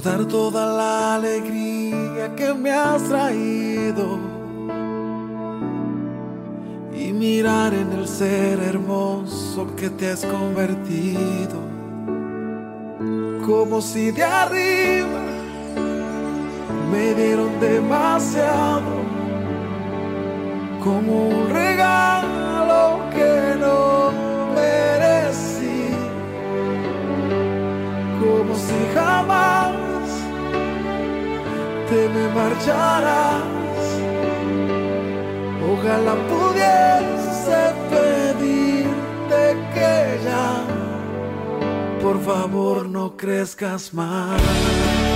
recordar toda la alegría que me has traído y mirar en el ser hermoso que te has convertido, como si de arriba me dieron demasiado, como un regalo que no merecí, como si jamás te me marcharás. Ojalá pudiese pedirte que ya, por favor, no crezcas más.